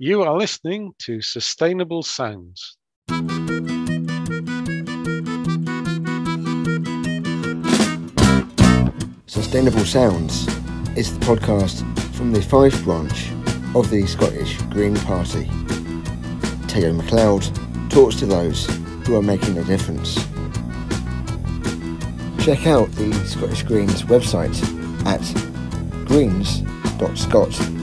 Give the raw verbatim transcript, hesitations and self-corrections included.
You are listening to Sustainable Sounds. Sustainable Sounds is the podcast from the Fife branch of the Scottish Green Party. Taylor MacLeod talks to those who are making a difference. Check out the Scottish Greens website at greens dot scot